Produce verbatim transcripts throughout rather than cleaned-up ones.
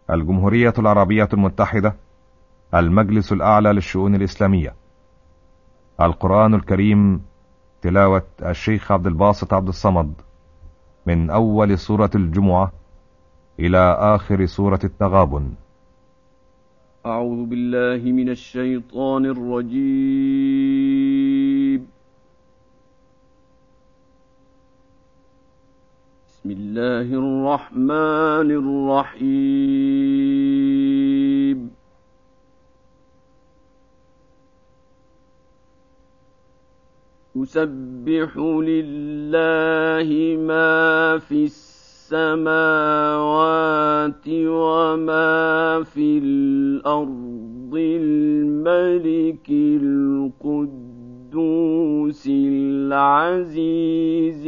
الجمهورية العربية المتحدة، المجلس الأعلى للشؤون الإسلامية. القرآن الكريم، تلاوة الشيخ عبد الباسط عبد الصمد، من أول سورة الجمعة إلى آخر سورة التغابن. أعوذ بالله من الشيطان الرجيم. بسم الله الرحمن الرحيم. يسبح لله ما في السماوات وما في الأرض، الملك القدوس العزيز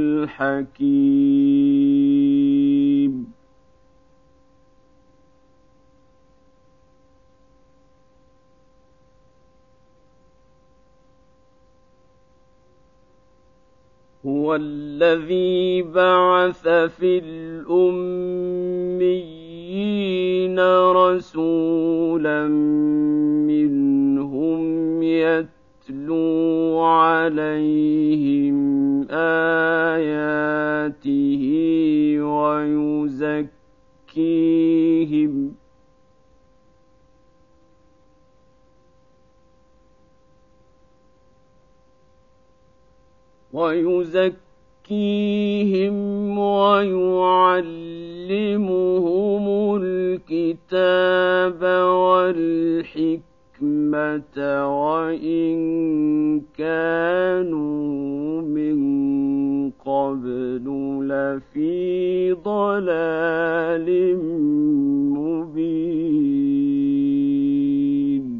الحكيم. هو الذي بعث في الأميين رسولا منهم يتلو عليهم آياته ويزكيهم ويزكيهم ويعلمهم الكتاب والحكمة وإن كانوا من قبل لفي ضلال مبين.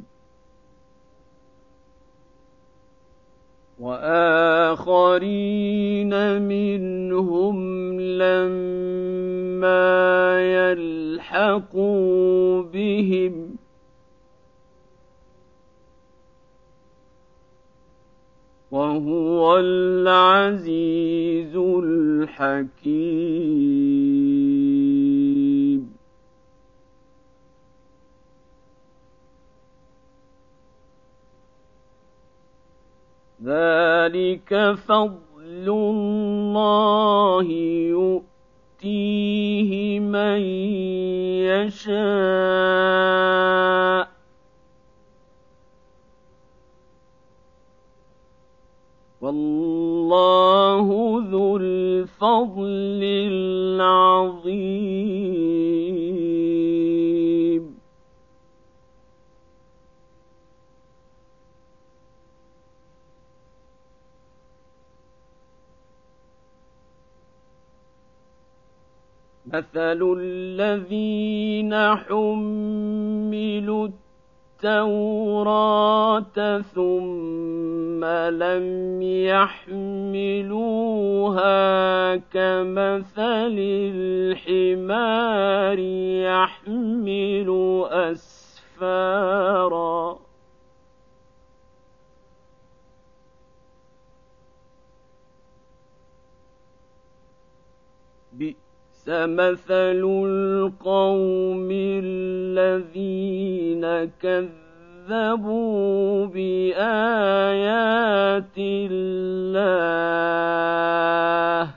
وآخرين منهم لما يلحقوا بهم وهو العزيز الحكيم. ذلك فضل الله يؤتيه من يشاء والله ذو الفضل العظيم. مثل الذين حملوا التوراة ثم لم يحملوها كمثل الحمار يحمل أسفارا مثل القوم الذين كذبوا بآيات الله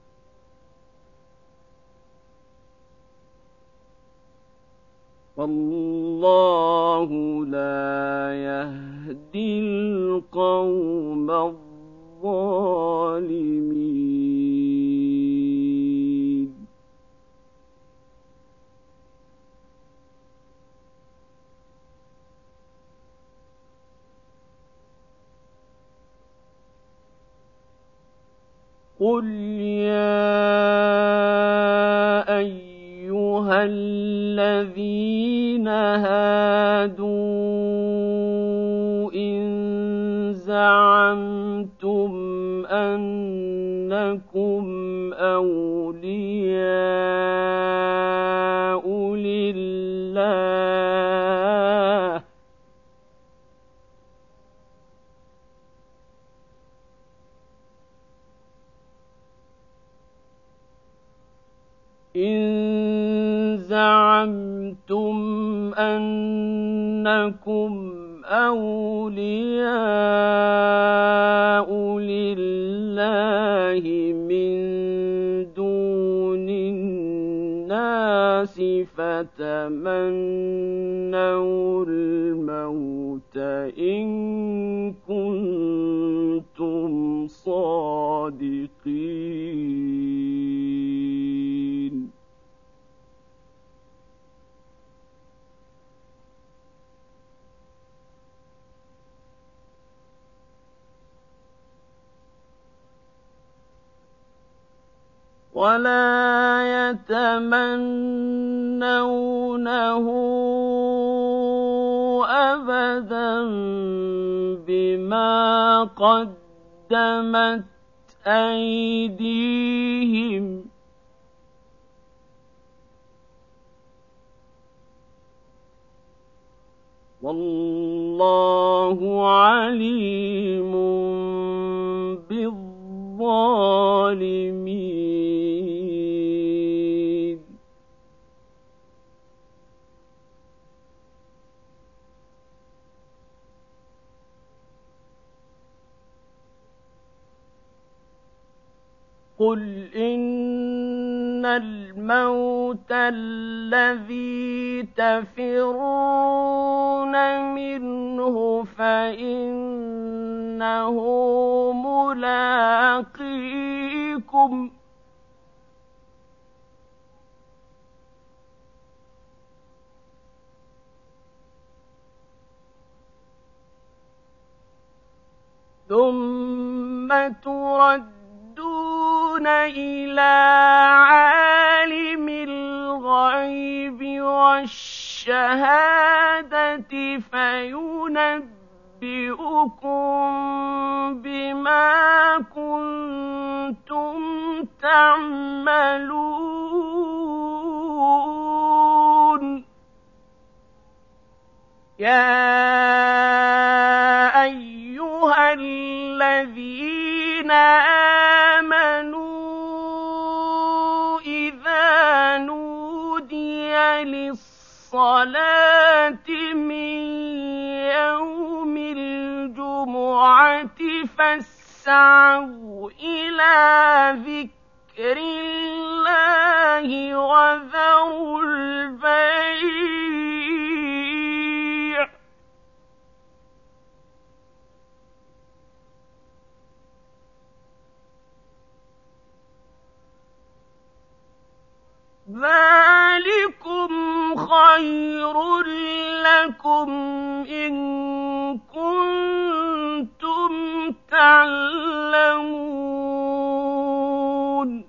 والله لا يهدي القوم الظالمين. قل يا أيها الذين هادوا إن زعمتم أنكم أولياء لله إن زعمتم زعمتم أنكم أولياء لله من دون الناس فتمنوا الموت إن كنتم صادقين. ولا يتمنونه أبدا بما قدمت أيديهم والله عليم بالظالمين. قل إن الموت الذي تفرون منه فإنه ملاقيكم ثم تردون إلى عالم الغيب والشهادة فينبئكم بما كنتم تعملون. يا أيها الذين آمنوا إذا نودي للصلاة من يوم الجمعة فاسعوا إلى ذكر الله وذروا البيع ذلكم خير لكم إن كنتم تعلمون.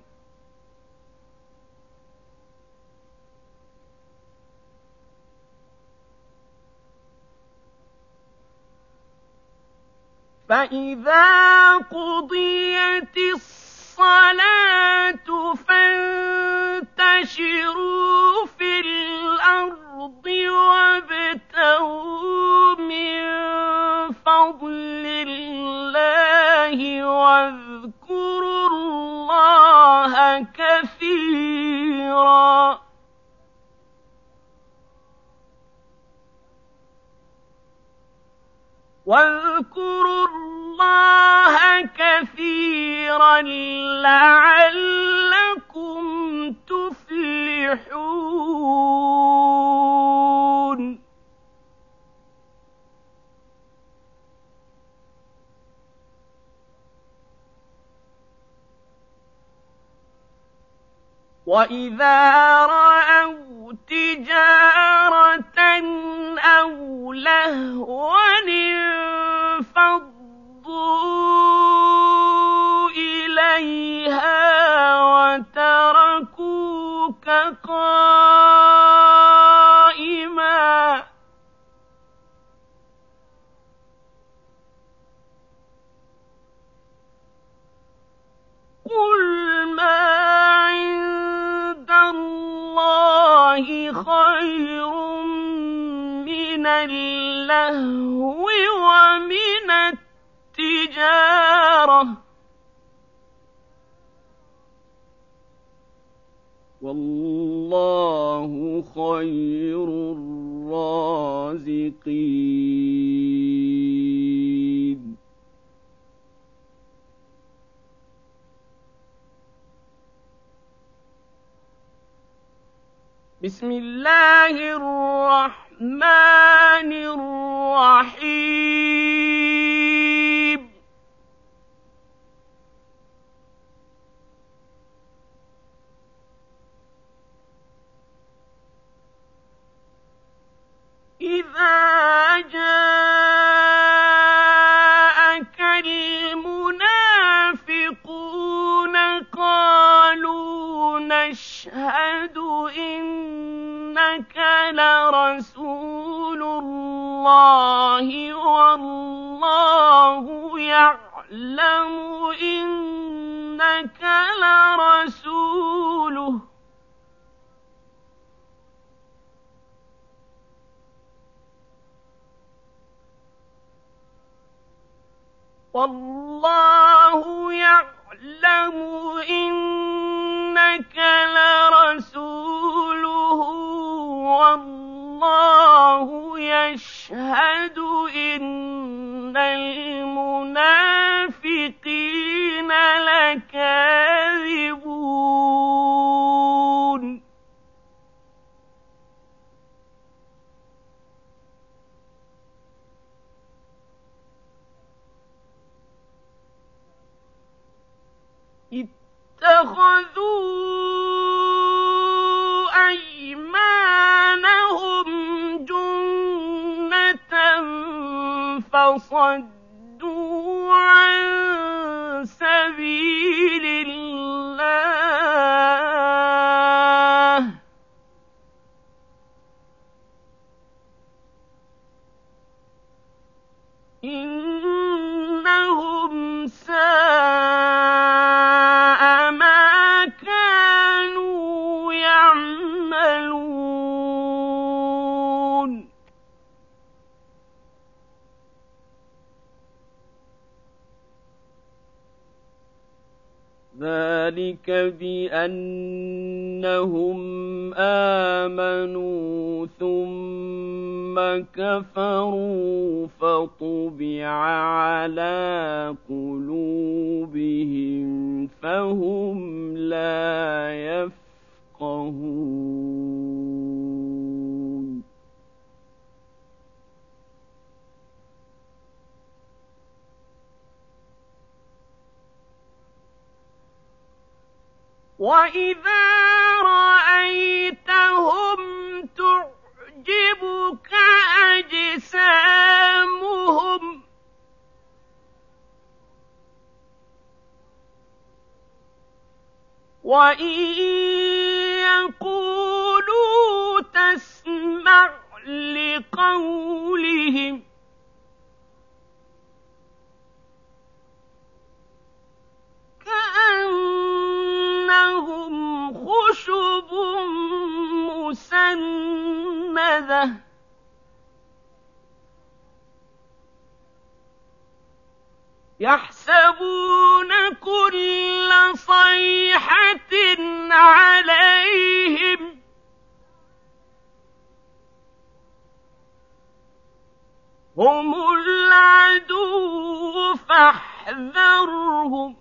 فإذا قضيت الصلاة فانتشروا في الأرض وابتغوا من فضل الله واذكروا الله كثيرا واذكروا الله كثيرا لعلكم تفلحون. وإذا رأوا تجارة أو لهوا انفضوا إليها وتركوك قائما قل ما عند الله خير من اللهو ومن التجارة والله والله خير الرازقين. بسم الله الرحمن الرحيم. إذا جاءك المنافقون قالوا نشهد إنك لرسول الله والله يعلم إنك لرسوله والله يعلم إنك لرسوله والله يشهد إن المنافقين لكاذبون. اتخذوا أيمانهم جنة فصدوا عن سبيل الله إنهم ساء ما كانوا يعملون. ذلك بأنهم آمنوا ثم كفروا فطبع على قلوبهم فهم لا يفقهون. وَإِذَا رَأَيْتَهُمْ تُعْجِبُكَ أَجْسَامُهُمْ وَإِن يَقُولُوا تَسْمَعْ لِقَوْلِهِمْ كَأَنَّهُمْ خُشُبٌ مُّسَنَّدَةٌ يَحْسَبُونَ كُلَّ صَيْحَةٍ عَلَيْهِمْ هُمُ الْعَدُوُّ فَاحْذَرْهُمْ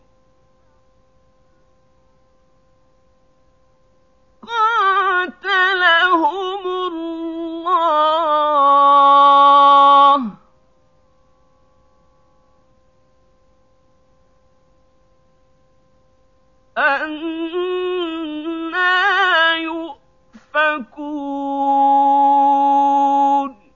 قاتلهم الله أَنَّىٰ يُؤْفَكُونَ.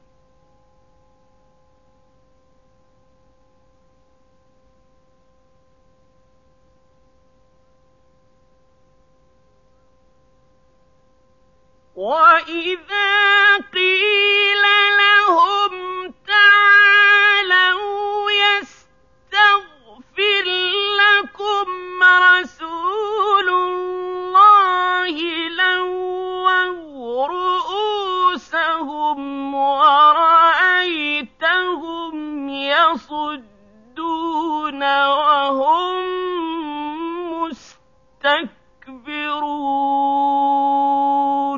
وَإِذَا قِيلَ لَهُمْ تَعَالَوْا يَسْتَغْفِرْ لَكُمْ رَسُولُ اللَّهِ لَوَّوْا رُءُوسَهُمْ وَرَأَيْتَهُمْ يَصُدُّونَ وَهُمْ مُسْتَكْبِرُونَ.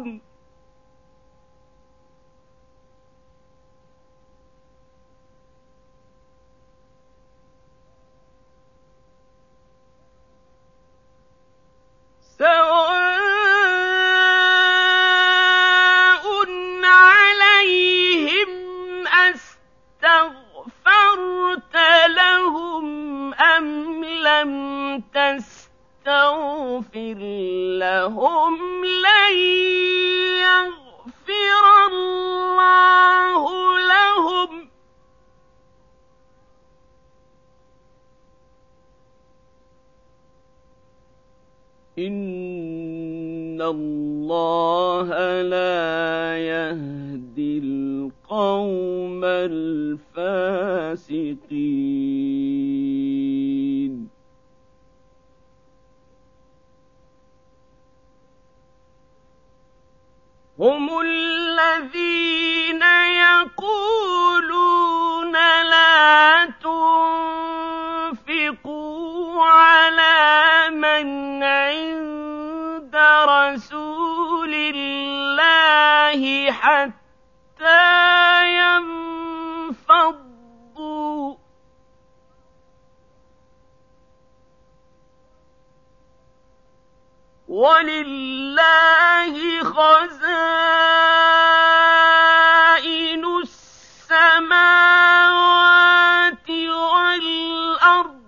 اللَّهَ لَا يَهْدِي الْقَوْمَ الْفَاسِقِينَ هُمُ الَّذِينَ يَقُولُونَ لَا تُنفِقُوا عَلَىٰ مَنْ عِندَ رَسُولِ اللَّهِ حَتَّىٰ يَنفَضُّوا ۗ وَلِلَّهِ خَزَائِنُ السَّمَاوَاتِ وَالْأَرْضِ ۗ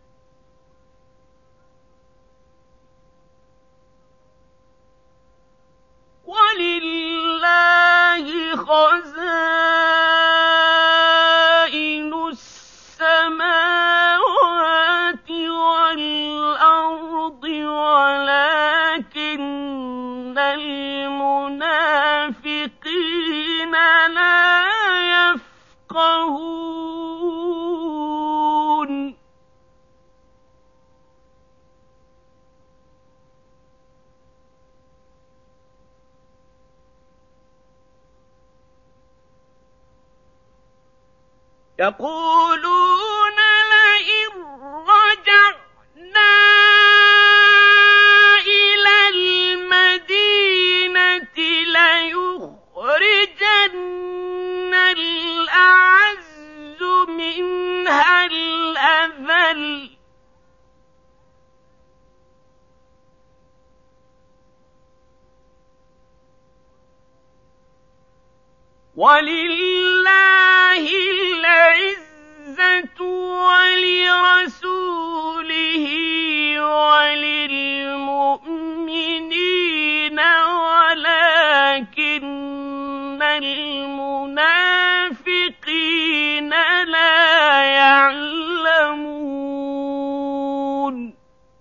وَلِلَّهِ خَزَائِنُ السَّمَاوَاتِ وَالْأَرْضِ وَلَٰكِنَّ الْمُنَافِقِينَ لَا يَفْقَهُونَ يَقُولُونَ لَئِن رَّجَعْنَا إِلَى الْمَدِينَةِ لَيُخْرِجَنَّ الْأَعَزُّ مِنْهَا الْأَذَلَّ ۚ وَلِلَّهِ الْعِزَّةُ وَلِرَسُولِهِ وَلِلْمُؤْمِنِينَ وَلَٰكِنَّ الْمُنَافِقِينَ لَا يَعْلَمُونَ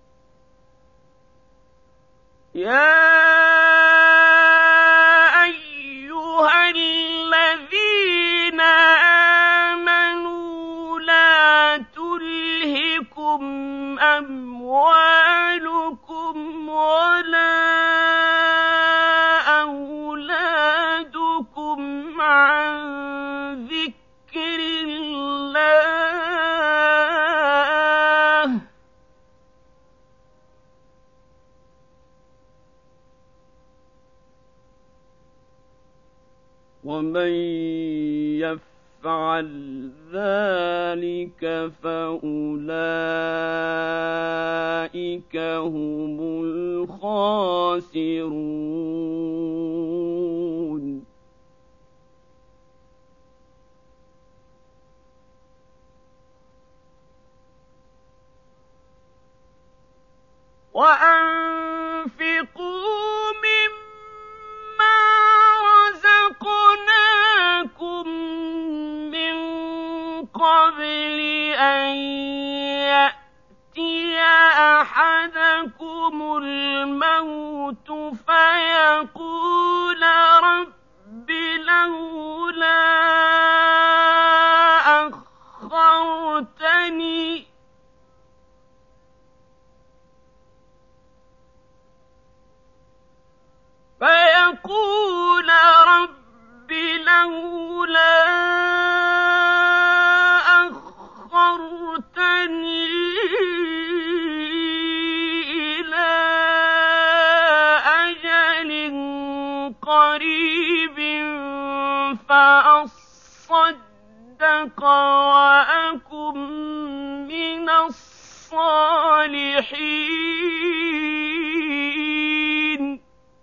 يَا أَيُّهَا الَّذِينَ آمَنُوا لَا تُلْهِكُمْ أَمْوَالُكُمْ وَلَا أَوْلَادُكُمْ عَن ذِكْرِ اللَّهِ ۚ وَمَن يَفْعَلْ ذَٰلِكَ فَأُولَٰئِكَ هُمُ الْخَاسِرُونَ وَأَنفِقُوا مِمَّا رَزَقْنَاكُم مِّن قَبْلِ أَن يَأْتِيَ أَحَدَكُمُ الْمَوْتُ فَيَقُولَ رَبِّ لَوْلَا أَخَّرْتَنِي فيقول رب لولا أخرتني إلى أجل قريب فأصدق وأكن من الصالحين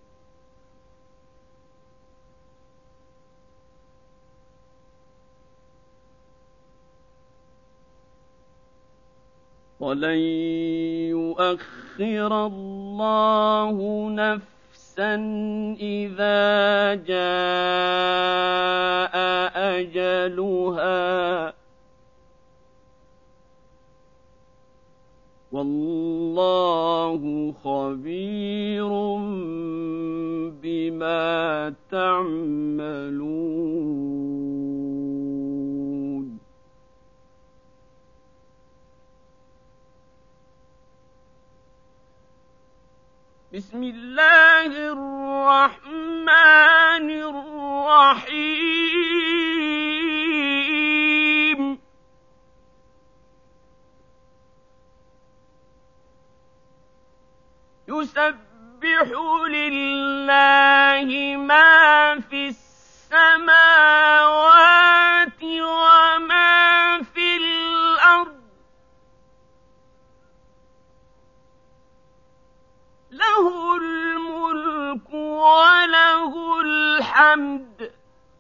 وَلَن يُؤَخِّرَ اللَّهُ نَفْسًا إِذَا جَاءَ أَجَلُهَا وَاللَّهُ خَبِيرٌ بما تعملون بسم الله الرحمن الرحيم يسبح لله ما في السماوات وما في الأرض له الملك وله الحمد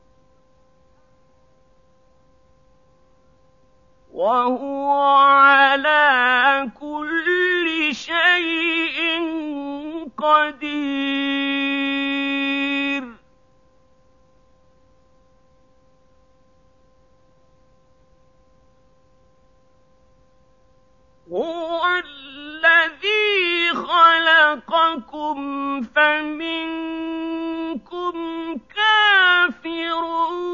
وهو على كل شيء قدير هو الذي خلقكم فمنكم كافر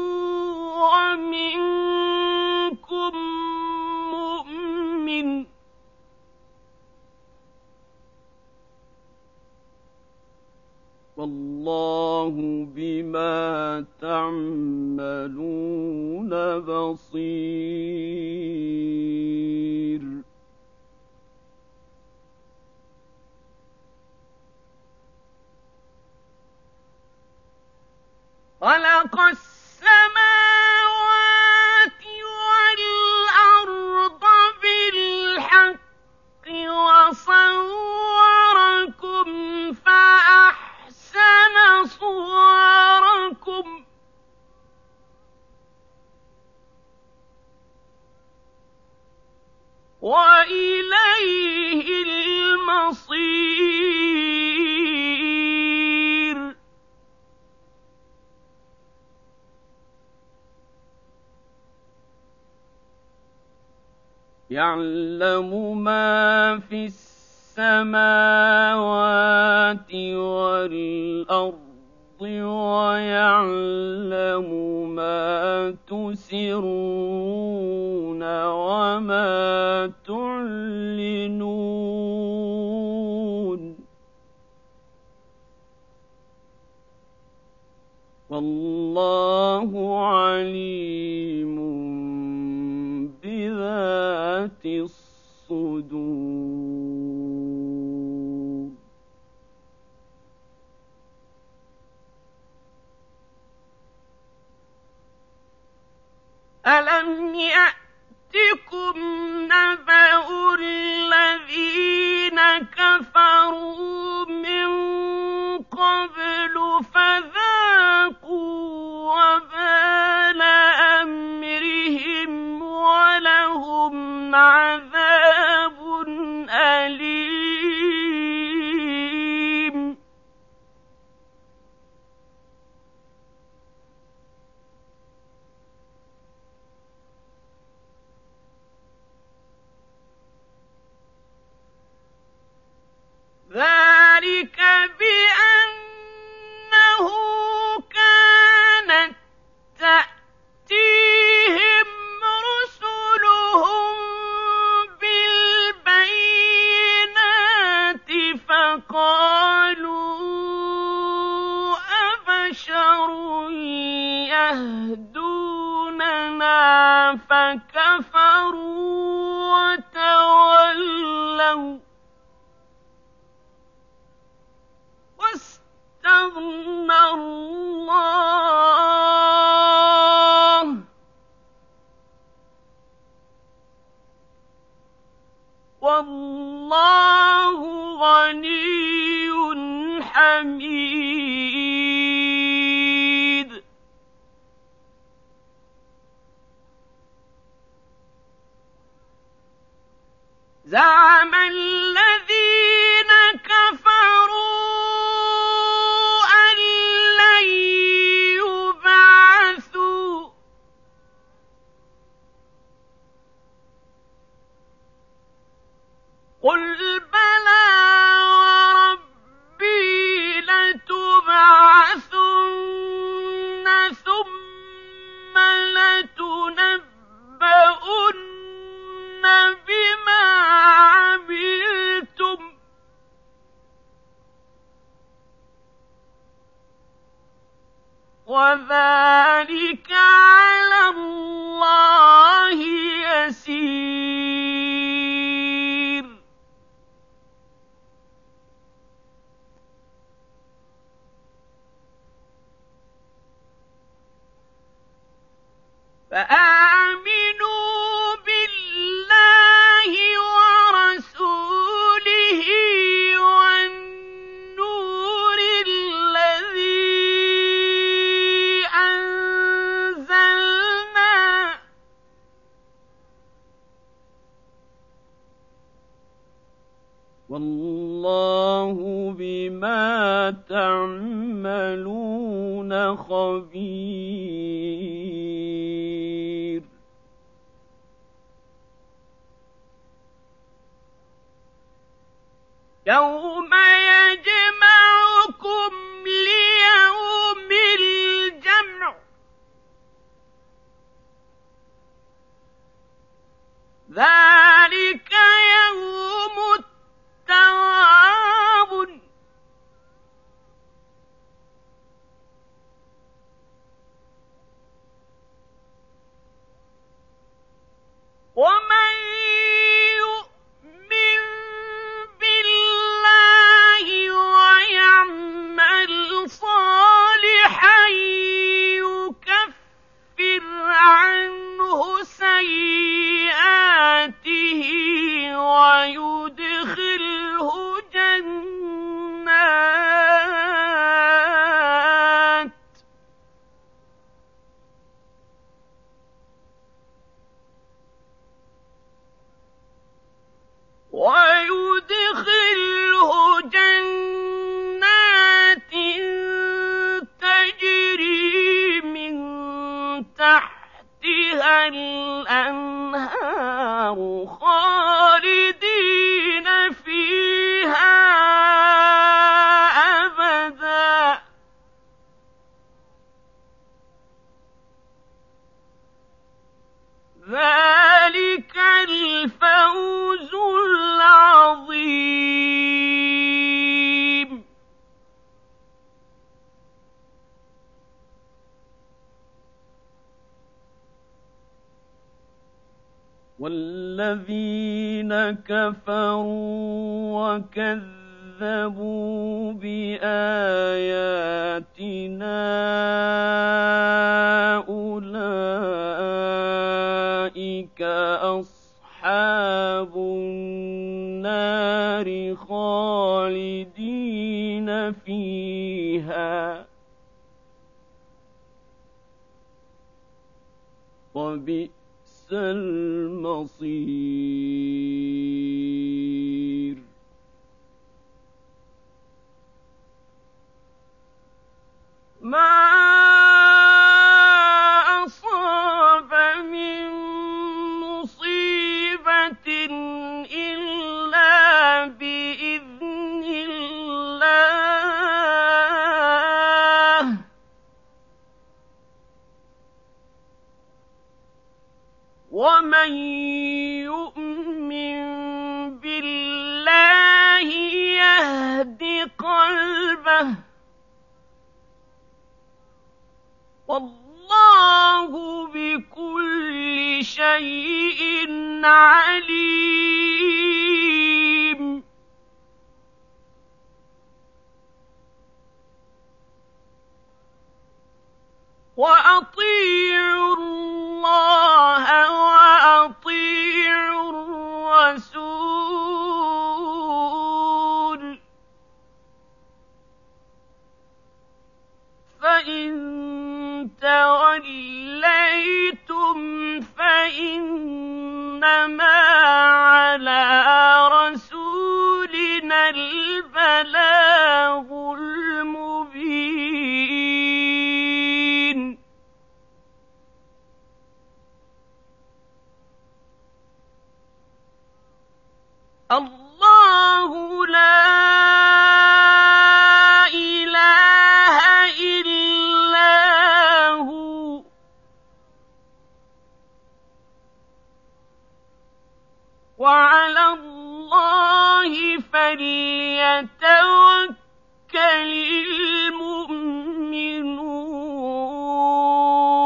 ومنكم مؤمن والله بما تعملون بصير خلق السماوات والأرض بالحق وصوركم فأحسن صوركم وإليه المصير يعلم ما في السماوات والأرض ويعلم ما تسرون وما تعلنون والله عليم بذات الصدور ألم يأتكم نبأ الذين كفروا من قبل فذاقوا وبال أمرهم ولهم عذاب أليم ذلك بأنه كانت تأتيهم رسلهم بالبينات فقالوا أبشر يهدوننا فكفروا وتولوا واستغنى الله والله غني حميد زعم الذين كفروا قل بلى وربي لتبعثن ذلك على الله يسير. فآمنوا بالله ورسوله والنور الذي أنزلنا والله بما تعملون خبير. يوم يجمعكم ليوم الجمع ذلك يوم التغابن ومن يؤمن بالله ويعمل صالحا يكفر عنه سيئاته ويدخله جنات ويدخله جنات تجري من تحتها الأنهار خالدين فيها أبدا ذلك الفوز العظيم. والذين كفروا وكذبوا بآياتنا أولئك أصحاب النار خالدين فيها وبئس المصير. ما أصاب من مصيبة إلا بإذن الله ومن يؤمن بالله يهد قلبه والله بكل شيء عليم. وأطيعوا الله وأطيعوا الرسول فإن توليتم فإنما على رسولنا البلاغ المبين. الله لا إله إلا هو وعلى الله فليتوكل المؤمنون.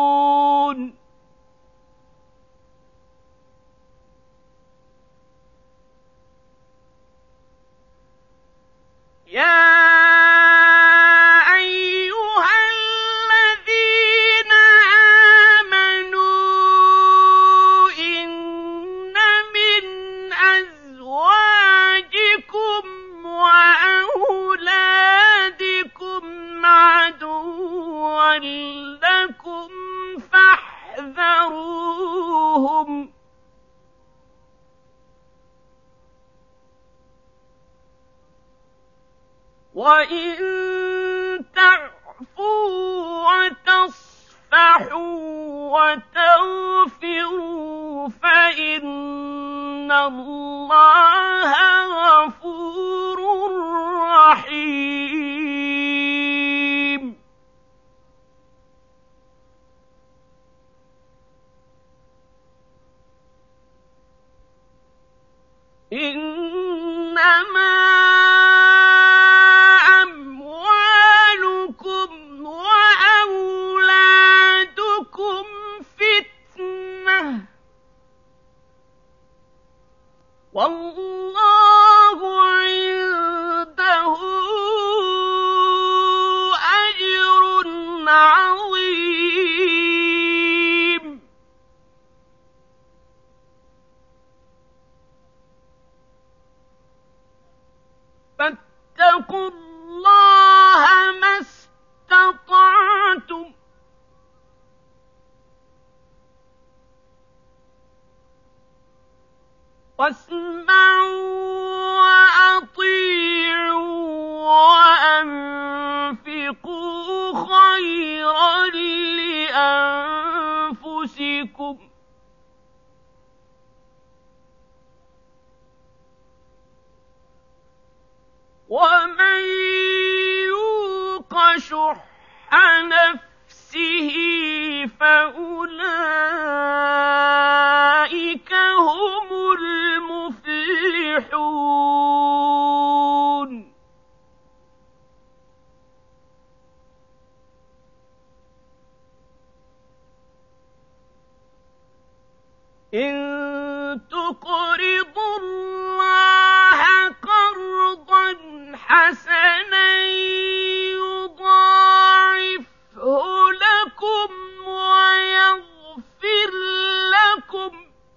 لكم فاحذروهم وإن تعفوا وتصفحوا وتغفروا فإن الله غفور رحيم. إنما أموالكم وأولادكم فتنة والله عنده أجر عظيم. فاتقوا الله ما استطعتم واسمعوا وأطيعوا وأنفقوا خيرا لأنفسكم ومن يوق شح نفسه فأولئك هم المفلحون. إن تقرضوا الله قرضا حسنا يضاعفه لكم ويغفر لكم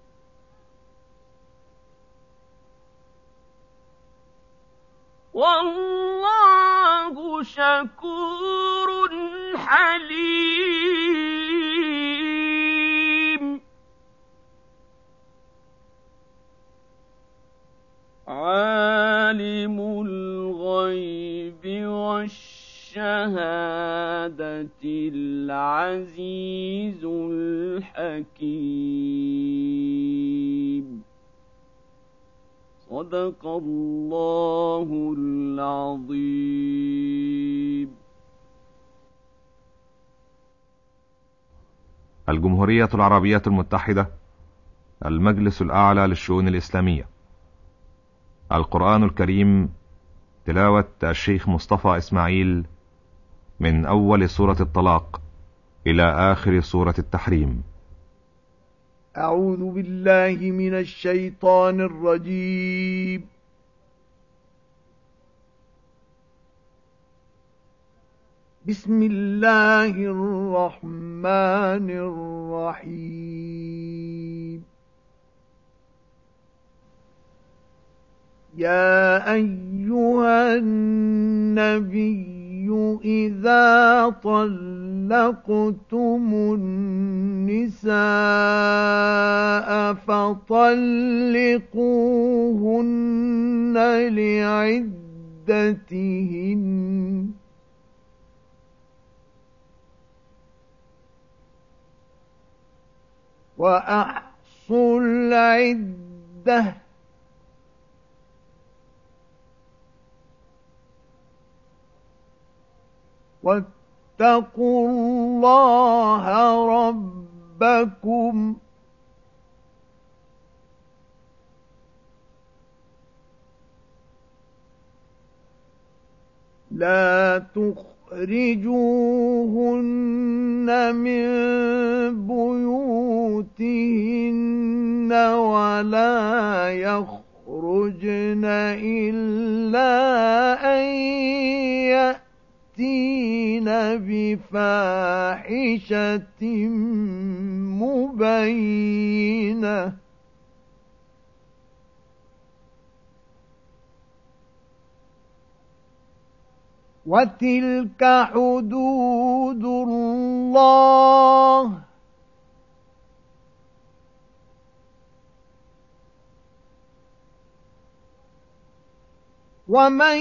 والله شكور حليم. عالم الغيب والشهادة العزيز الحكيم. صدق الله العظيم. الجمهورية العربية المتحدة، المجلس الأعلى للشؤون الإسلامية. القرآن الكريم، تلاوة الشيخ مصطفى إسماعيل، من أول سورة الطلاق إلى آخر سورة التحريم. أعوذ بالله من الشيطان الرجيم. بسم الله الرحمن الرحيم. يا أيها النبي إذا طلقتم النساء فطلقوهن لعدتهن وأحصوا العدة واتقوا الله ربكم لا تخرجوهن من بيوتهن ولا يخرجن إلا أن يأتين بفاحشة مبينة وتلك حدود الله ومن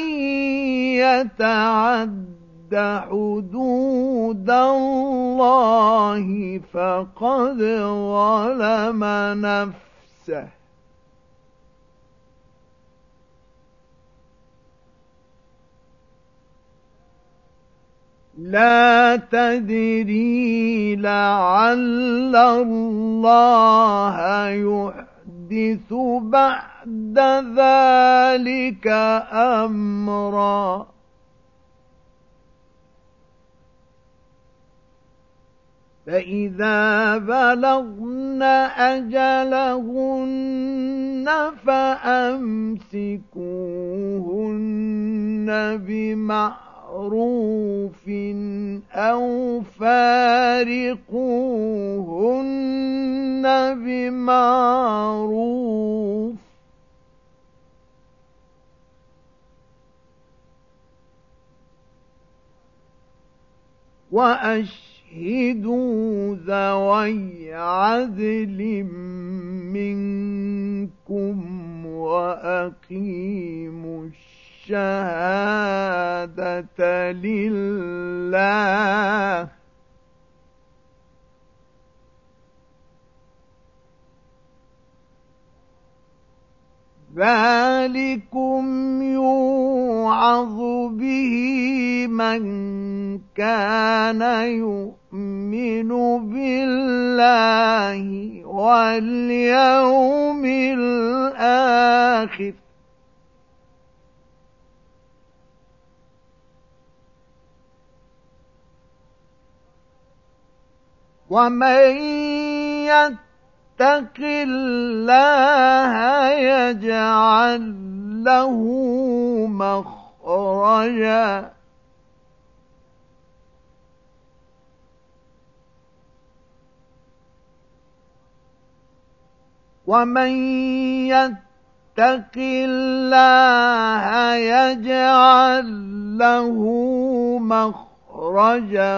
يتعد حدود الله فقد ظلم نفسه لا تدري لعل الله يحدث بعد ذلك أمرا فإذا بلغن أجلهن فأمسكوهن بمعروف أو فارقوهن بمعروف وأشهدوا ذوي عدل منكم وأقيموا الشهادة لله ذلكم يوعظ به من كان يؤمن بالله واليوم الآخر ومن يتق الله يجعل له مخرجا ومن يتق الله يجعل له مخرجا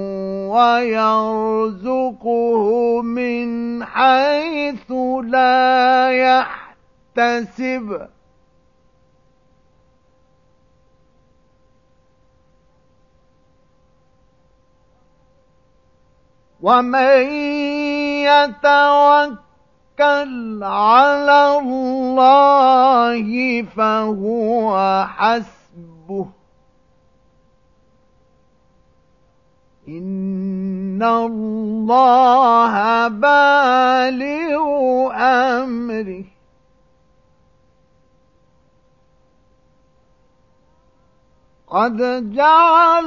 ويرزقه من حيث لا يحتسب ومن يتوكل على الله فهو حسبه إن الله بالغ أمره قد جعل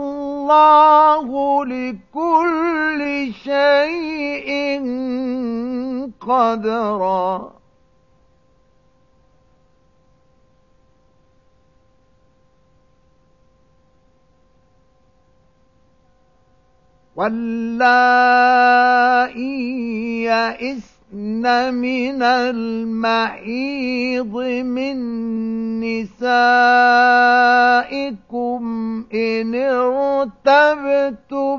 الله لكل شيء قدرا واللائي يئسن من المحيض من نسائكم إن ارتبتم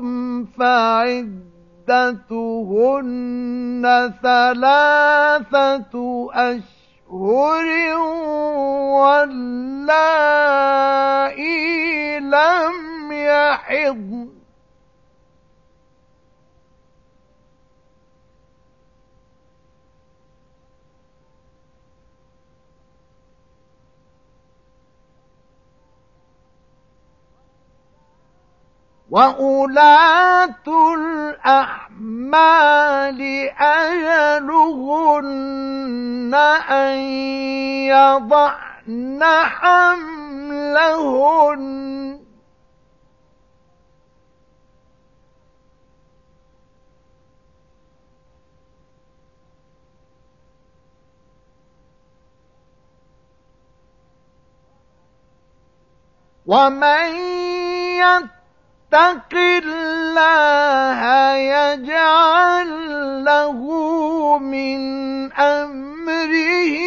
فعدتهن ثلاثة أشهر واللائي لم يحضن وأولاة الأحمال أجلهن أن يضعن حملهن ومن يتق الله يجعل له من أمره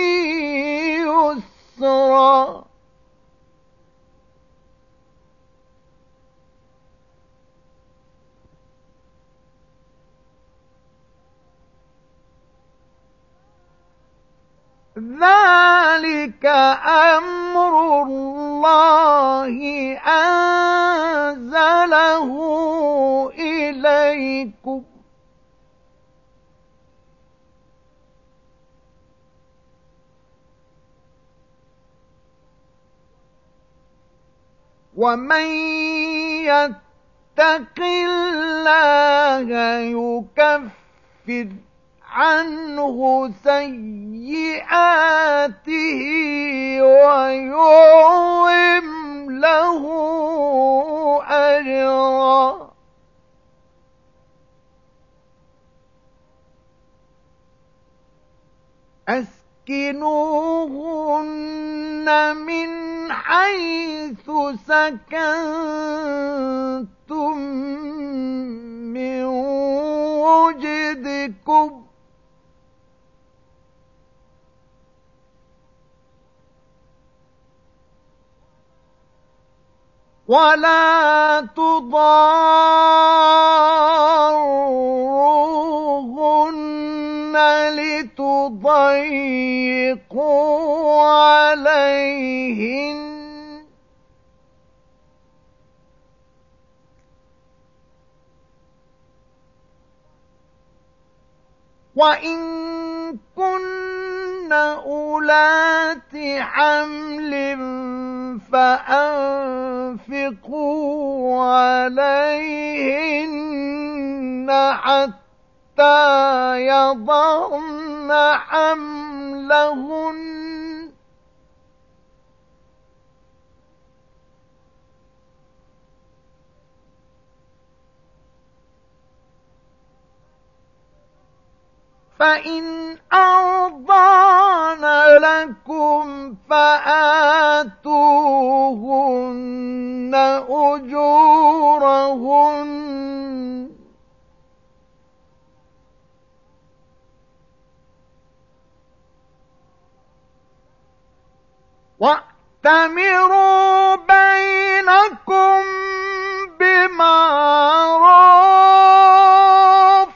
يسرا ذلك أمر الله أنزله إليكم ومن يتق الله يكفر عنه سيئاته ويعظم له أجرا أسكنوهن من حيث سكنتم من وجدكم ولا تضاروهن لتضيقوا عليهن وإن كن أولات حمل فأنفقوا عليهن حتى يضعن حملهن فإن أرضعن لكم فآتوهن أجورهن وأتمروا بينكم بمعروف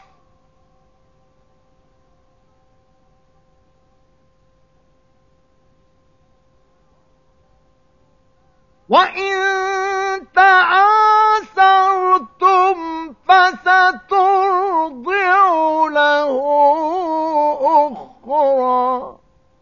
وإن تعاسرتم فسترضع له أخرى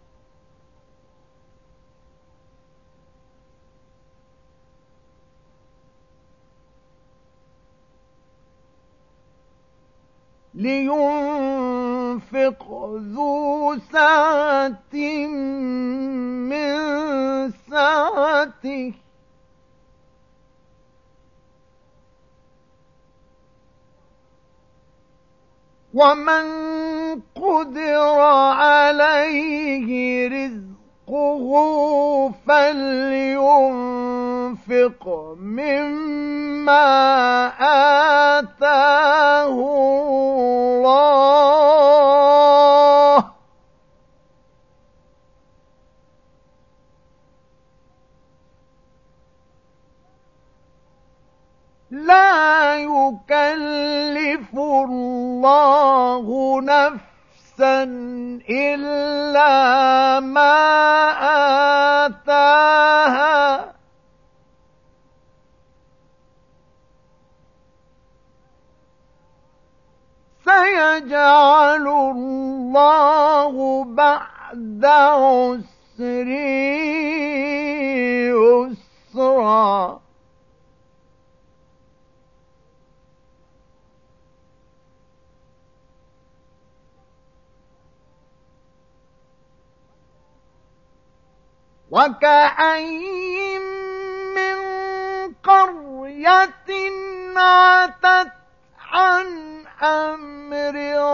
لينفق ذو سعة من سعته ومن قدر عليه رزقه فلينفق مما آتاه الله لا يكلف الله نفسا إلا ما آتاها سيجعل الله بعد عسر يسرا وكأين من قرية عتت عن أمر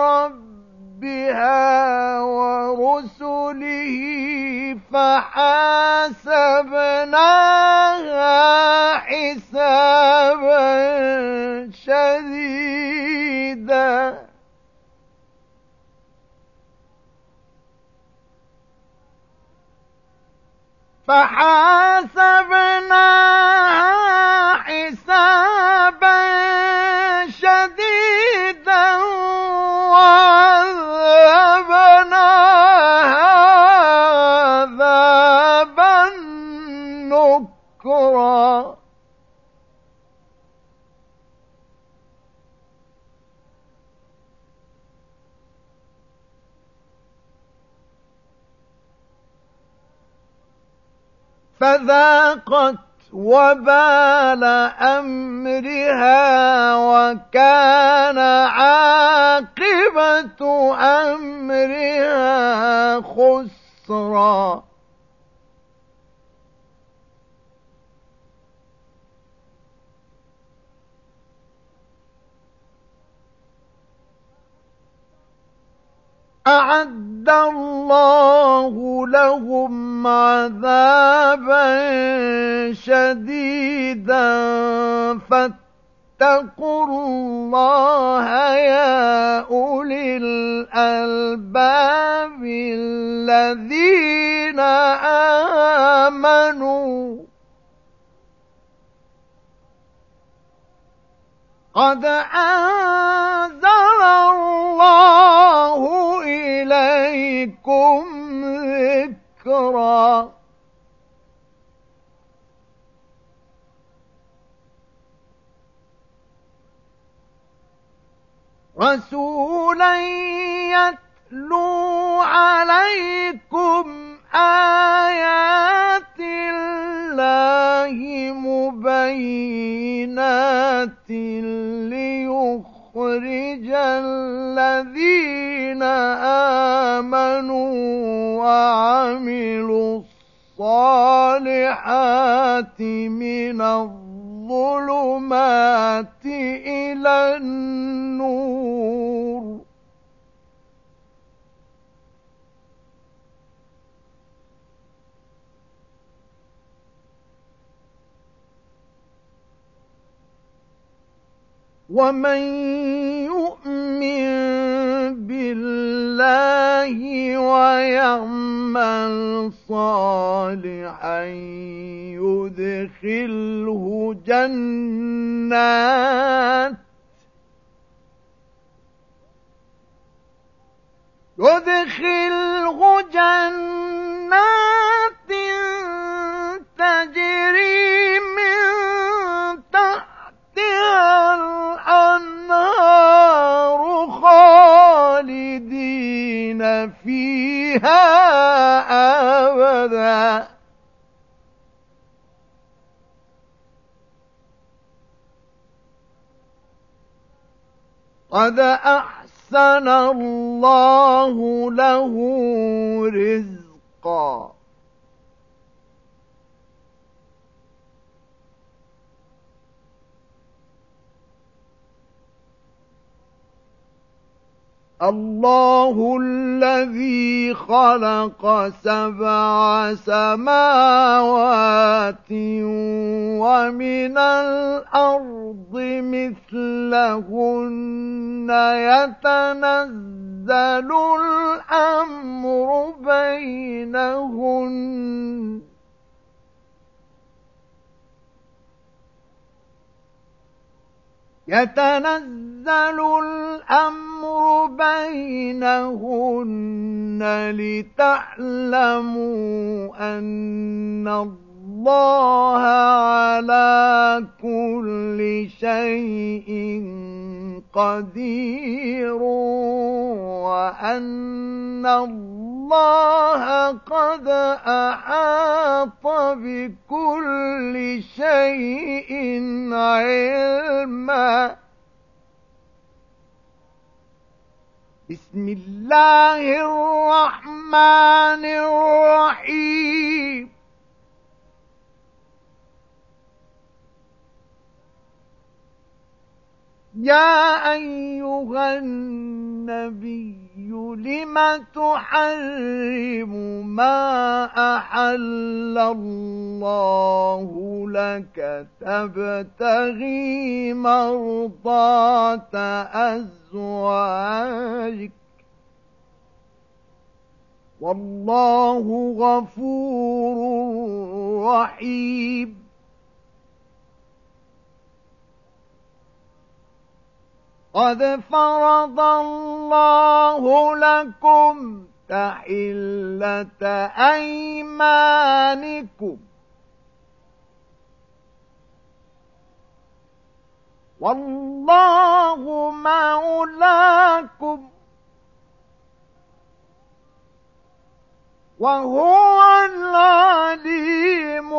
ربها ورسله فحاسبناها حسابا شديدا فحاسبناها حسابا شديدا وعذبناها فذاقت وبال أمرها وكان عاقبة أمرها خسرا. أعد الله لهم عذابا شديدا فاتقوا الله يا أولي الألباب الذين آمنوا قد أنزل الله إليكم ذكرا. رسولا يتلو عليكم آيات الله مبينات ليخرج الذين آمنوا وعملوا الصالحات من الظلمات إلى النور. ومن يؤمن بالله ويعمل صالحا يدخله جنات يدخله جنات تجري من تحتها الأنهار خالدين فيها أبدا. قد أحسن الله له رزقا. الله الذي خلق سبع سماوات ومن الأرض مثلهن يتنزل الأمر بينهن يتنزل الأمر بينهن لتعلموا أن الله على كل شيء قدير وأن الله قد أحاط بكل شيء علما. بسم الله الرحمن الرحيم. يا أيها النبي لم تحرم ما أحل الله لك تبتغي مرضات أزواجك والله غفور رحيم. قد فرض الله لكم تحلة أيمانكم والله مولاكم وهو العليم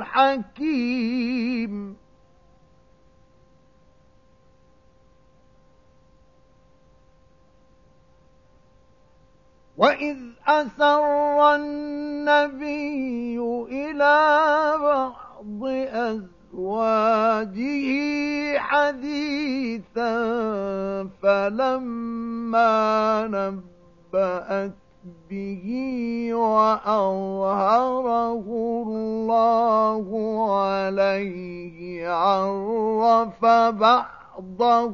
حكيم. وإذ أسر النبي إلى بعض أزواجه حديثا فلما نبأت به وأظهره الله عليه عرف بعضه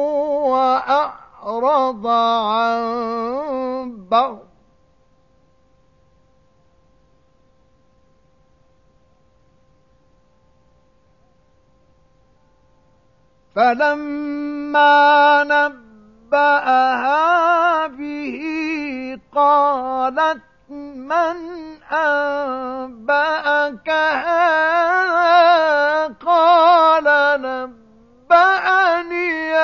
وأعرض عن بعض فلما نبأها به قالت من أنبأك هذا قال نبأني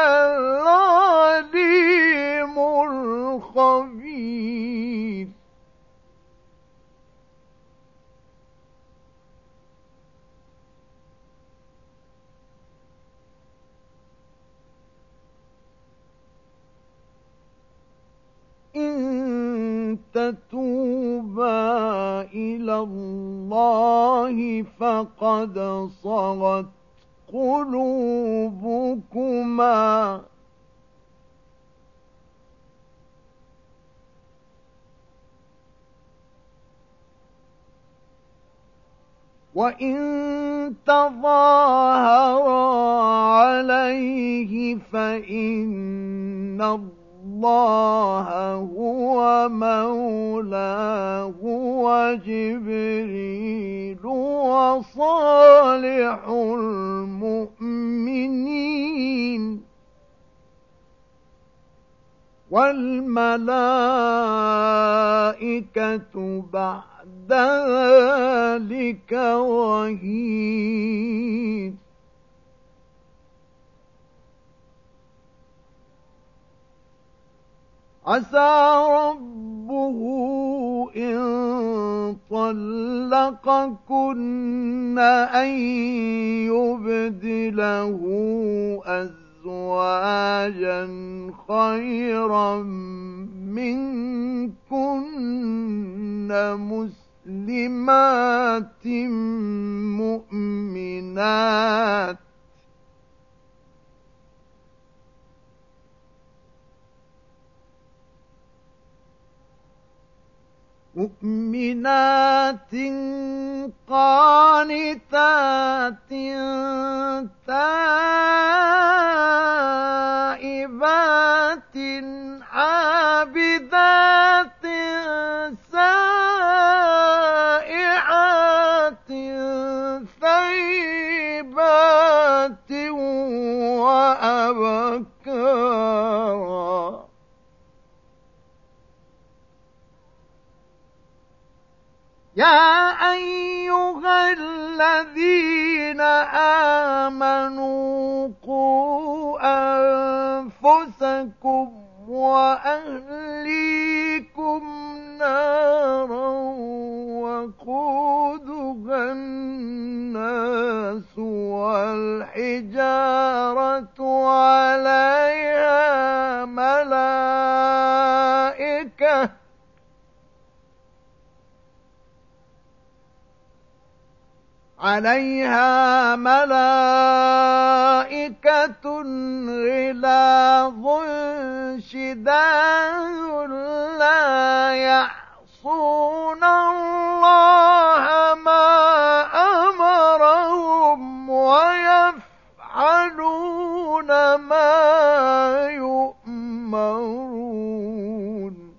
العليم الخبير. إن تتوبا إلى الله فقد صغت قلوبكما وإن تظاهرا عليه فإن الله الله هو مولاه وجبريل وصالح المؤمنين والملائكة بعد ذلك ظهير. عسى ربه إن طلقكن أن يبدله أزواجا خيرا منكن مسلمات مؤمنات مؤمنات قانتات تائبات عابدات سائحات ثيبات وأبكارا. يا أيها الذين آمنوا قوا أنفسكم وأهليكم نارا وقودها الناس والحجارة عليها ملائكة عليها ملائكة غلاظ شداد لا يعصون الله ما أمرهم ويفعلون ما يؤمرون.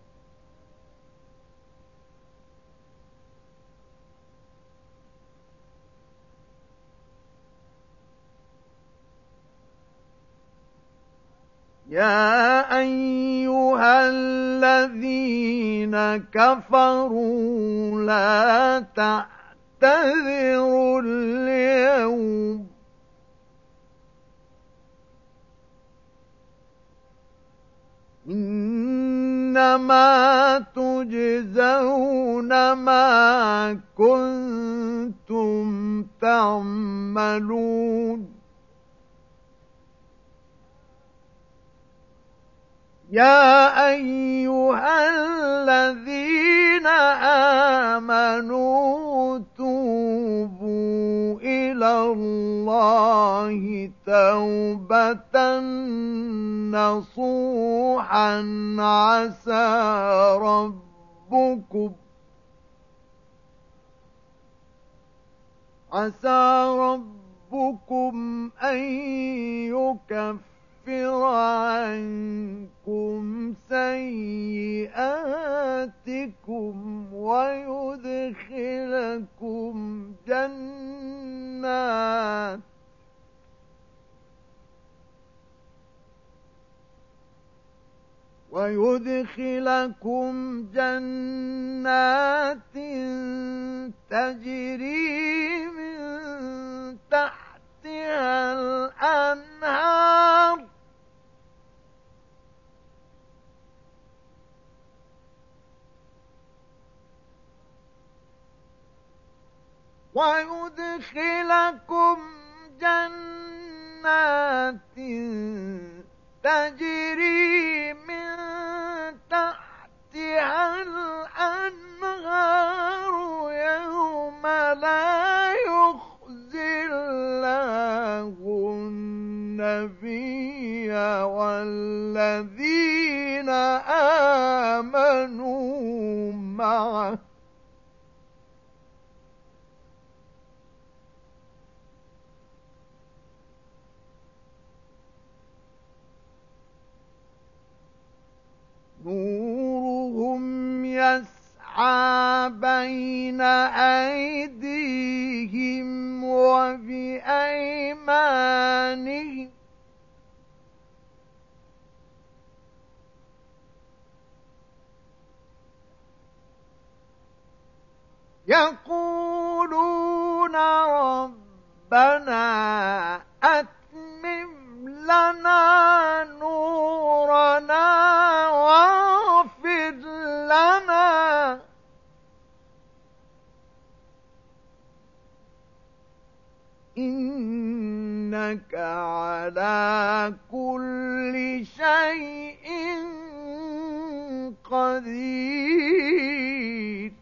يا أيها الذين كفروا لا تعتذروا اليوم إنما تجزون ما كنتم كنتم تعملون يا أيها الذين آمنوا توبوا إلى الله توبة نصوحا عسى ربكم عسى ربكم أن يكفر عنكم سيئاتكم ويدخلكم جنات ويدخلكم جنات تجري من تحتها الأنهار ويدخلكم جنات تجري من تحتها الأنهار يوم لا يخزي الله النبي والذين آمنوا معه نورهم يسعى بين أيديهم وبأيمانهم يقولون ربنا أتمم لنا نورنا واغفر لنا إنك على كل شيء قدير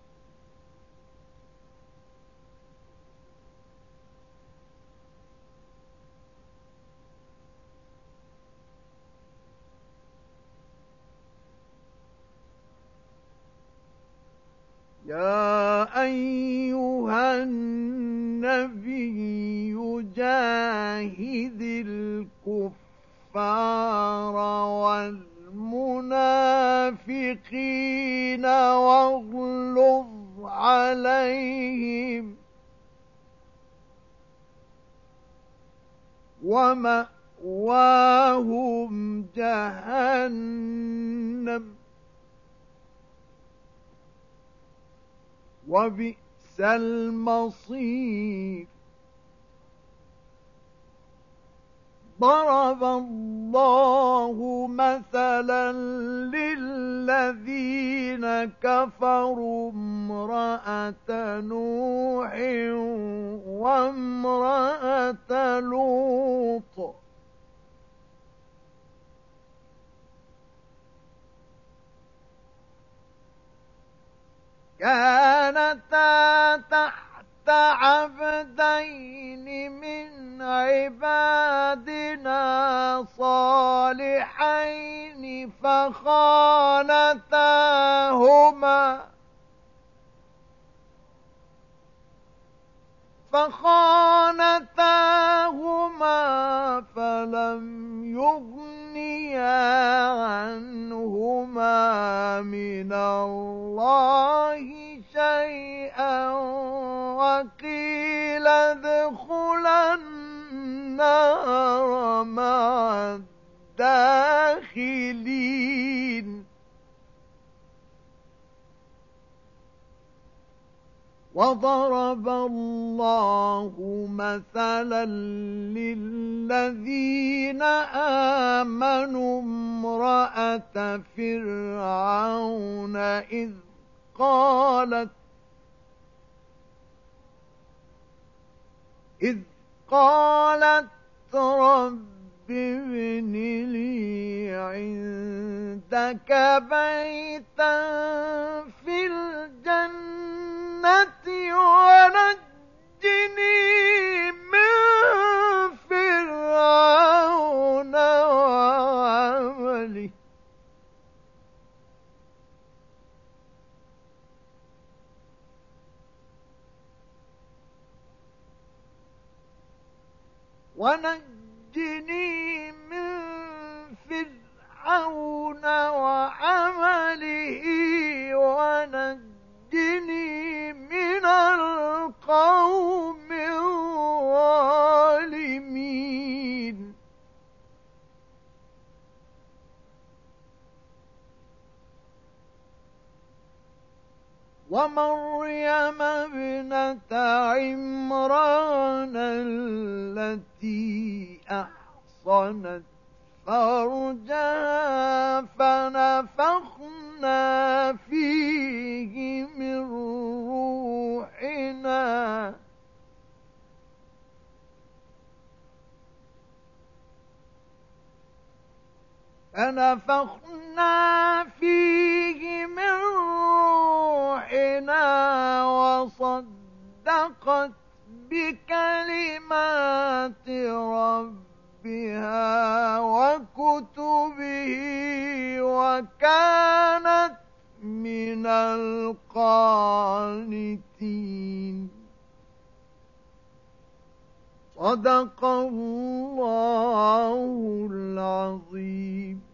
يا أيها النبي جاهد الكفار والمنافقين واغلظ عليهم ومأواهم جهنم وبئس المصير ضرب الله مثلا للذين كفروا امرأة نوح وامرأة لوط كانتا تحت عبدين من عبادنا صالحين فخانتاهما فخانتاهما فلم يغنيا عنهما من الله شيئا وقيل ادخلا النار مع الداخلين وضرب الله مثلا للذين آمنوا امرأة فرعون إذ قالت إذ قالت رب ابن لي عندك بيتا في الجنة ونجني من فرعون وعمله ونجني من فرعون وعمله ونجني من القوم الظالمين ومريم ابنة عمران التي أحصنت فرجها فنفخنا فيه من روحنا فنفخنا فيه من روحنا وصدقت بكلمات ربها وكتبه وكانت من القانتين. صدق الله العظيم.